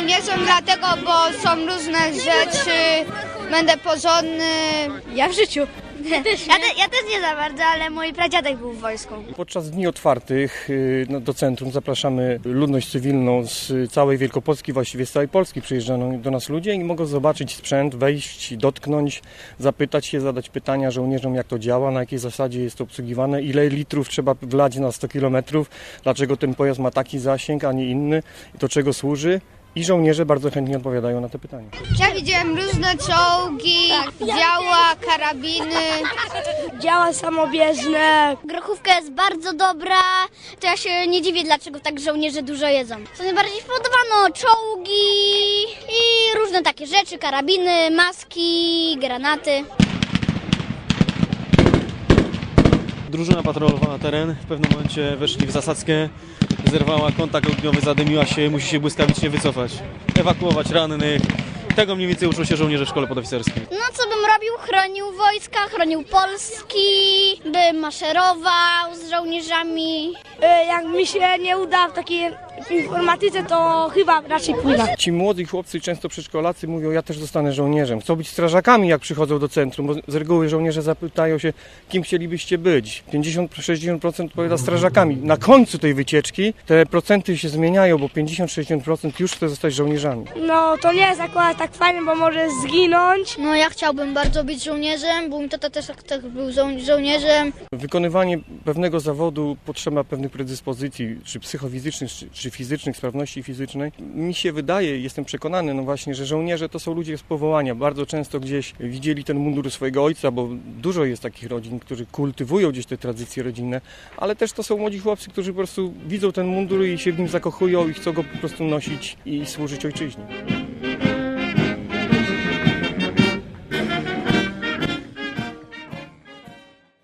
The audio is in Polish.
żołnierzem dlatego, bo są różne rzeczy, będę porządny. Ja w życiu. Ja też nie za bardzo, ale mój pradziadek był w wojsku. Podczas dni otwartych do centrum zapraszamy ludność cywilną z całej Wielkopolski, właściwie z całej Polski przyjeżdżają do nas ludzie i mogą zobaczyć sprzęt, wejść, dotknąć, zapytać się, zadać pytania żołnierzom, jak to działa, na jakiej zasadzie jest to obsługiwane, ile litrów trzeba wlać na 100 kilometrów, dlaczego ten pojazd ma taki zasięg, a nie inny, do czego służy. I żołnierze bardzo chętnie odpowiadają na te pytania. Ja widziałem różne czołgi, działa, karabiny. Działa samobieżne. Grochówka jest bardzo dobra, to ja się nie dziwię, dlaczego tak żołnierze dużo jedzą. Co najbardziej spodobano, czołgi i różne takie rzeczy, karabiny, maski, granaty. Drużyna patrolowała teren, w pewnym momencie weszli w zasadzkę, zerwała kontakt ogniowy, zadymiła się, musi się błyskawicznie wycofać, ewakuować rannych. Tego mniej więcej uczą się żołnierze w szkole podoficerskiej. No co bym robił? Chronił wojska, chronił Polski, bym maszerował z żołnierzami. Jak mi się nie uda w takiej informatyce, to chyba raczej pójdę. Ci młodzi chłopcy, często przedszkolacy mówią, ja też zostanę żołnierzem. Chcą być strażakami, jak przychodzą do centrum, bo z reguły żołnierze zapytają się, kim chcielibyście być. 50-60% odpowiada strażakami. Na końcu tej wycieczki te procenty się zmieniają, bo 50-60% już chce zostać żołnierzami. No to nie jest akurat tak fajne, bo może zginąć. No ja chciałbym bardzo być żołnierzem, bo mój tata też był żołnierzem. Wykonywanie pewnego zawodu potrzeba pewnych predyspozycji, czy psychofizycznych, czy fizycznych, sprawności fizycznej. Mi się wydaje, jestem przekonany, no właśnie, że żołnierze to są ludzie z powołania. Bardzo często gdzieś widzieli ten mundur swojego ojca, bo dużo jest takich rodzin, którzy kultywują gdzieś te tradycje rodzinne, ale też to są młodzi chłopcy, którzy po prostu widzą ten mundur i się w nim zakochują i chcą go po prostu nosić i służyć ojczyźnie.